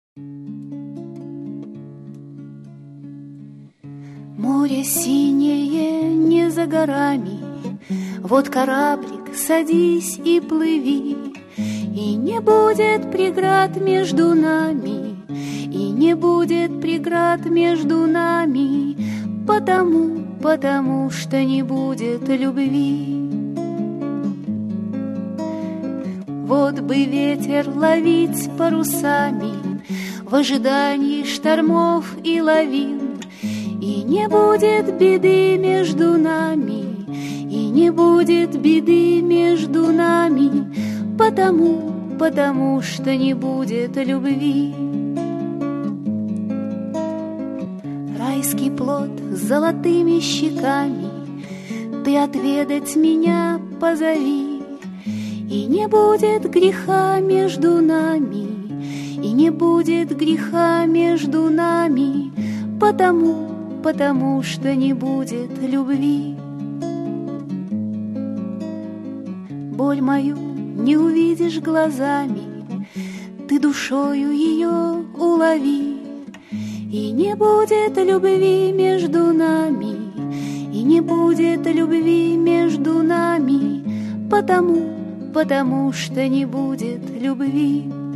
Море синее не за горами, вот кораблик, садись и плыви, и не будет преград между нами, и не будет преград между нами, потому что не будет любви. Вот бы ветер ловить парусами в ожидании штормов и лавин, и не будет беды между нами, и не будет беды между нами, потому что не будет любви. Райский плод с золотыми щеками, ты отведать меня позови, и не будет греха между нами, и не будет греха между нами, потому что не будет любви. Боль мою не увидишь глазами, ты душою ее улови, и не будет любви между нами, и не будет любви между нами, потому что не будет любви.